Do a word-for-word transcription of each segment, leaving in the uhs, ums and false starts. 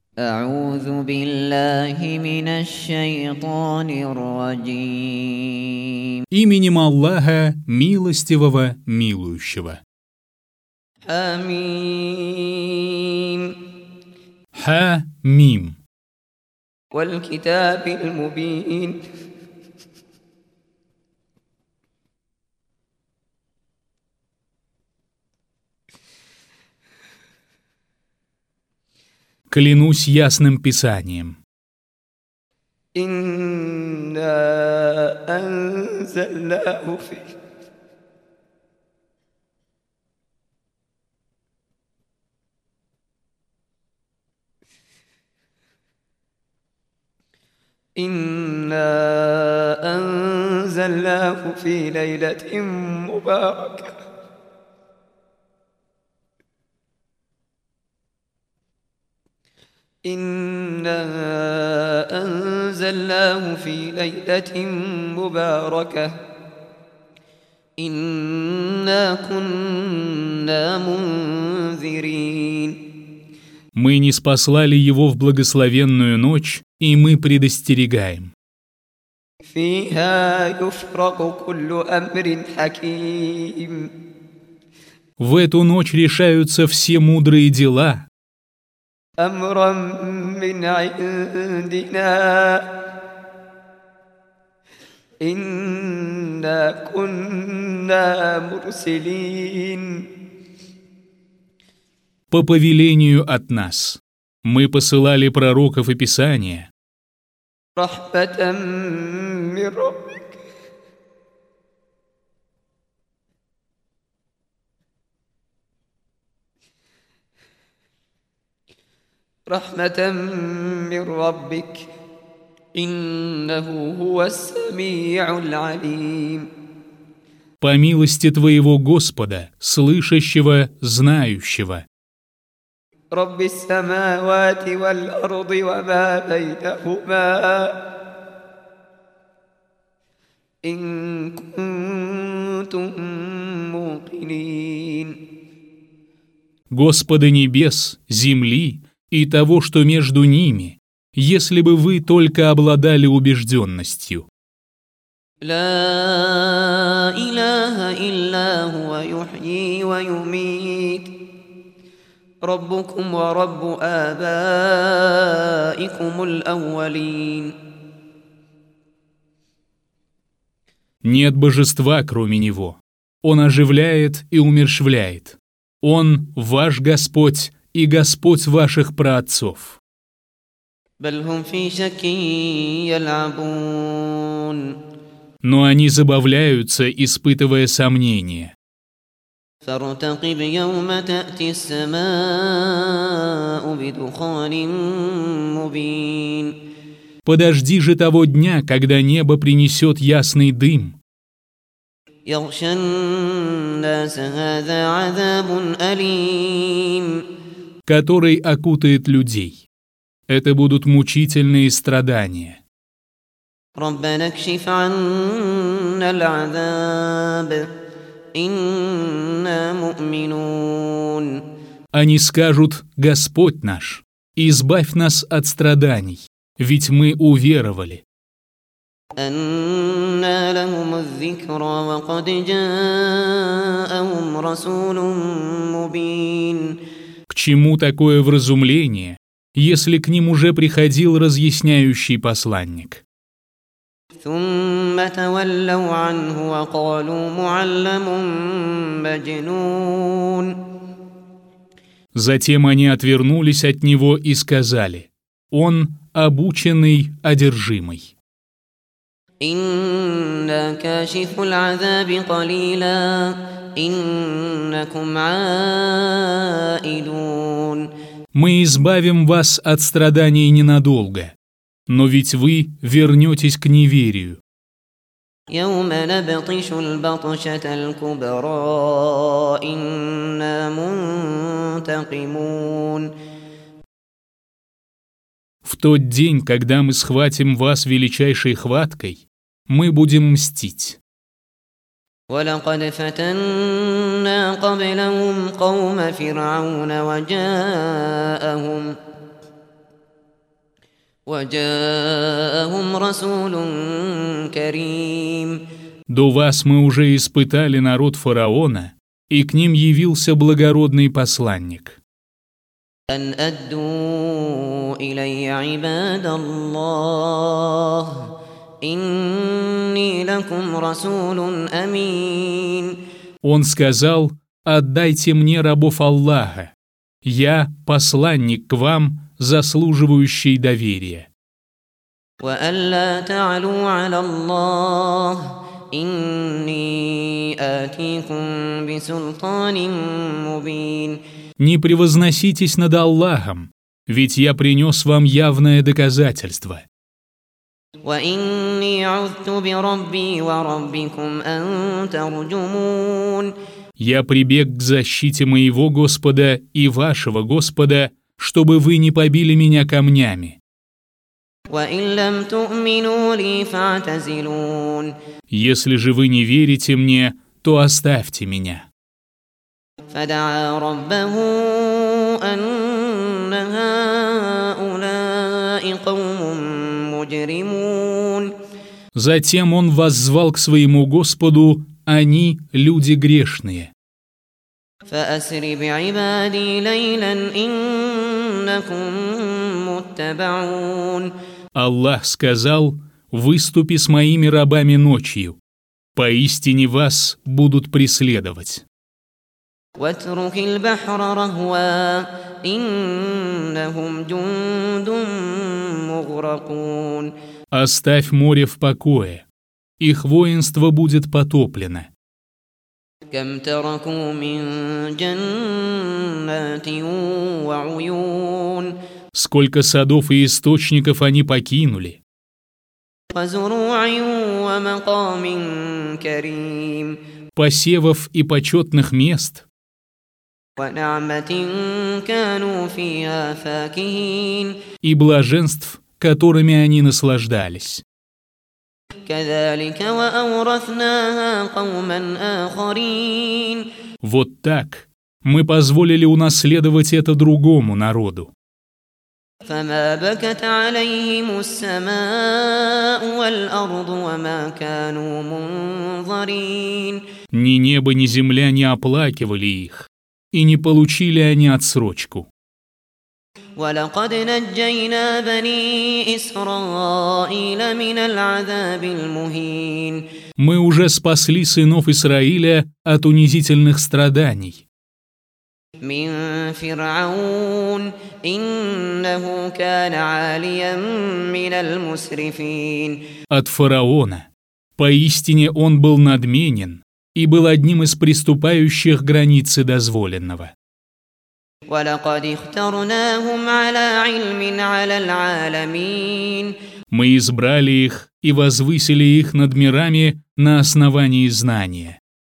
أعوذ بالله من الشيطان الرجيم. Именем Аллаха, милостивого, милующего. آمين. Ха-мим. والكتاب المبين. Клянусь ясным писанием. إنا أنزلناه في إنا أنزلناه في ليلة مباركة إنا أنزلناه في ليلة مباركة إنا كنا منذرين. Мы ниспослали его в благословенную ночь, и мы предостерегаем. فيها يفرق كل أمر حكيم. В эту ночь решаются все мудрые дела. أمرا من عندنا إنا كنا مرسلين. По повелению от нас. Мы посылали пророков и писания. رحمة من ربك رحمة من ربك إنه هو السميع العليم. По милости твоего Господа, слышащего, знающего. رب السماوات والأرض وما بينهما إن كنتم موقنين. Господа небес, земли и того, что между ними, если бы вы только обладали убежденностью. لا إله إلا هو يحيي ويميت ربكم ورب آبائكم الأولين. Нет божества, кроме Него. Он оживляет и умерщвляет. Он ваш Господь и Господь ваших праотцов. بل هم في شك يلعبون. Но они забавляются, испытывая сомнения. فارتقب يوم تأتي السماء بدخان مبين. Подожди же того дня, когда небо принесет ясный дым, يغشى الناس هذا عذاب أليم. который окутает людей. Это будут мучительные страдания. ربنا اكشف عنا العذاب إنا مؤمنون. Они скажут: Господь наш, избавь нас от страданий, ведь мы уверовали. أنى لهم الذكرى وقد جاءهم رسول مبين. К чему такое вразумление, если к ним уже приходил разъясняющий посланник? ثم تولوا عنه وقالوا معلم مجنون. Затем они отвернулись от него и сказали: Он обученный, одержимый. إنا كاشف العذاب قليلا إنكم عائدون. Мы избавим вас от страданий ненадолго, но ведь вы вернетесь к неверию. يوم نبطش البطشة الكبرى إنا منتقمون. В тот день, когда мы схватим вас величайшей хваткой, мы будем мстить. ولقد فتنا قبلهم قوم فرعون وجاءهم وجاءهم رسول كريم. До вас мы уже испытали народ фараона, и к ним явился благородный посланник. أن أدوا إلي عباد الله إني لكم رسول أمين. Он сказал: «Отдайте мне рабов Аллаха. Я посланник к вам, заслуживающий доверия». وألا تعلوا على الله إني آتيكم بسلطان مبين. Не превозноситесь над Аллахом, ведь я принес вам явное доказательство. وإني عذت بربي وربكم أن ترجمون. Я прибег к защите моего Господа и вашего Господа, чтобы вы не побили меня камнями. وإن لم تؤمنوا لي فاعتزلون. Если же вы не верите мне, то оставьте меня. فدعا ربه أن هؤلاء قوم مجرمون. Затем он воззвал к своему Господу: они люди грешные. فأسر بعبادي ليلا إنكم متبعون. Аллах сказал: «Выступи с моими рабами ночью. Поистине вас будут преследовать». واترك البحر رهوا إنهم جند مغرقون. Оставь море в покое. Их воинство будет потоплено. كم تركوا من جنات وعيون. Сколько садов и источников они покинули. وزروع ومقام كريم. Посевов и почетных мест. ونعمة كانوا فيها فاكهين. И блаженств, которыми они наслаждались. كذلك وأورثناها قوما آخرين. Вот так мы позволили унаследовать это другому народу. فما بكت عليهم السماء والأرض وما كانوا منظرين. Ни небо, ни земля не оплакивали их, и не получили они отсрочку. ولقد نجينا بني إسرائيل من العذاب المهين. Мы уже спасли сынов Израиля от унизительных страданий. من فرعون إنه كان عاليا من المسرفين. От фараона. Поистине он был надменен и был одним из приступающих границы дозволенного. ولقد اخترناهم على علم على العالمين. Мы избрали их и возвысили их над мирами на основании знания.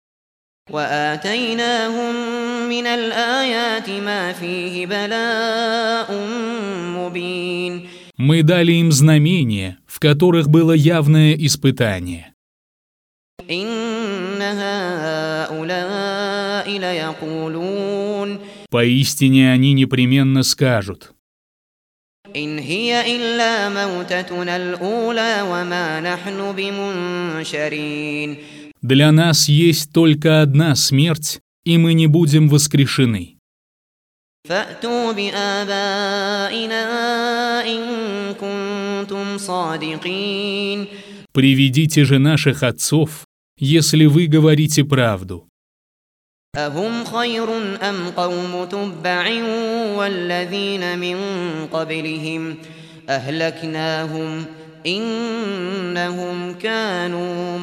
وآتيناهم من الآيات ما فيه بلاء مبين. Мы дали им знамения, в которых было явное испытание. إن هؤلاء ليقولون. Поистине они непременно скажут: إن هي إلا موتتنا الأولى وما نحن بمنشرين. для нас есть только одна смерть, и мы не будем воскрешены. فأتوا بآبائنا إن كنتم صادقين. Приведите же наших отцов, если вы говорите правду. أهم خير أم قوم تبع والذين من قبلهم أهلكناهم إنهم كانوا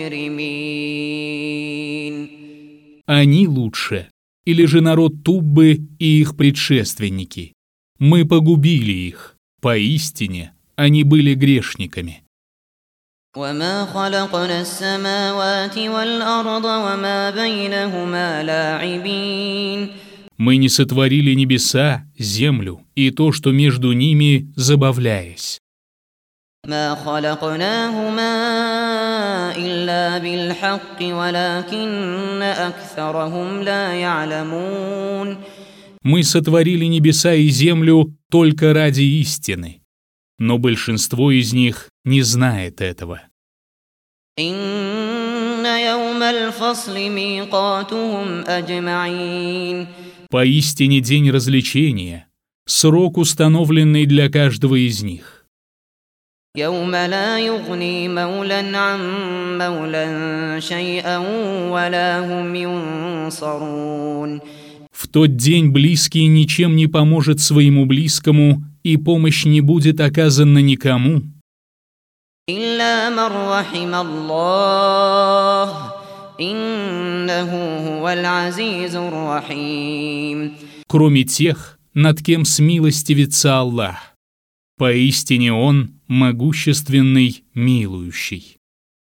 مجرمين. Они лучше, или же народ Туббы и их предшественники. Мы погубили их, поистине они были грешниками. وما خلقنا السماوات والأرض وما بينهما لاعبين. Мы не сотворили небеса, землю и то, что между ними, забавляясь. ما خلقناهما إلا بالحق ولكن أكثرهم لا يعلمون. Мы сотворили небеса и землю только ради истины, но большинство из них не знает этого. إن يوم الفصل ميقاتهم أجمعين. Поистине день развлечения, срок, установленный для каждого из них. يوم لا يغني مولى عن مولى شيئا ولا هم ينصرون. В тот день близкий ничем не поможет своему близкому, и помощь не будет оказана никому. إلا من رحم الله إنه هو العزيز الرحيم. Кроме тех, над кем смилостивится Аллах. Поистине Он могущественный, милующий.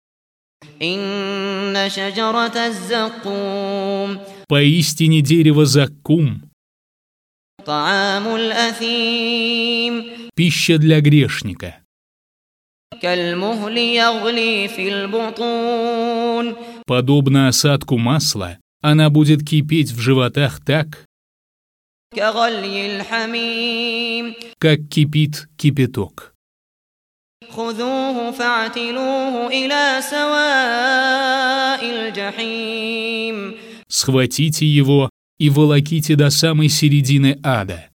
إن شجرة الزقوم. Поистине дерево заккум, طعام الأثيم. пища для грешника. كالمهل يغلي في البطون. Подобно осадку масла, она будет кипеть в животах так, كغلي الحميم. как кипит кипяток. خذوه فاعتلوه إلى سواء الجحيم. Схватите его и волоките до самой середины ада.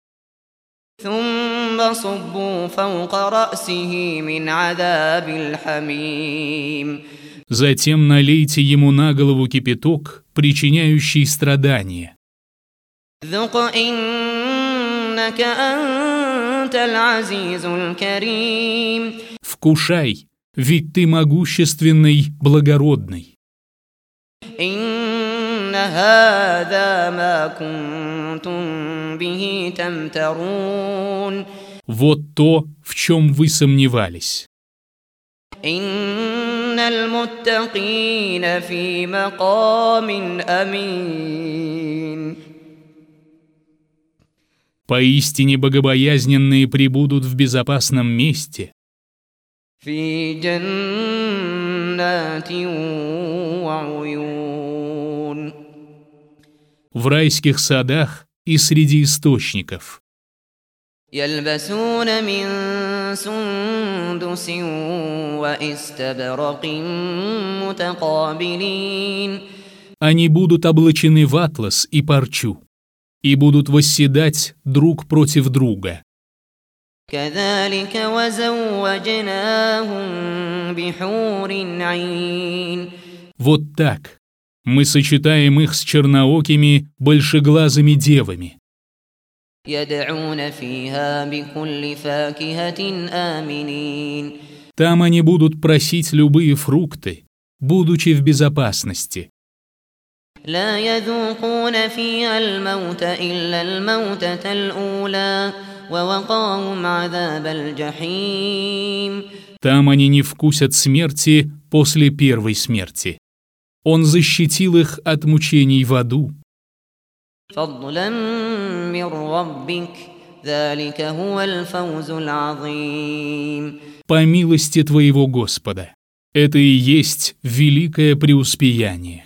ثم صبوا فوق رأسه من عذاب الحميم. Затем налейте ему на голову кипяток, причиняющий страдания. ذق إنك أنت العزيز الكريم. Вкушай, ведь ты могущественный, благородный. إن هذا ما كنتم به تمترون. Вот то, в чем вы сомневались. إن المتقين في مقام أمين. Поистине богобоязненные пребудут в безопасном месте, في جنات وعيون. в райских садах и среди источников. يلبسون من سندس وإستبرق متقابلين. Они будут облачены в атлас и парчу, и будут восседать друг против друга. كذلك وزوجناهم بحور عين. Вот так мы сочетаем их с черноокими, большеглазыми девами. يدعون فيها بكل فاكهة آمنين. Там они будут просить любые фрукты, будучи в безопасности. لا يذوقون فيها الموت إلا الموتة الأولى ووقاهم عذاب الجحيم. Там они не вкусят смерти после первой смерти. Он защитил их от мучений в аду. فضلا من ربك ذلك هو الفوز العظيم. По милости твоего Господа. Это и есть великое преуспеяние.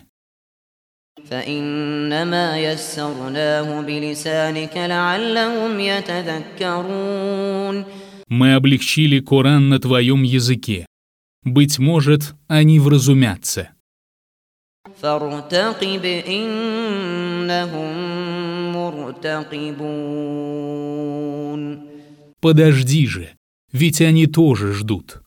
فإنما يسرناه بلسانك لعلهم يتذكرون. Мы облегчили Коран на твоем языке. Быть может, они вразумятся. فارتقب إنهم مرتقبون. Подожди же, ведь они тоже ждут.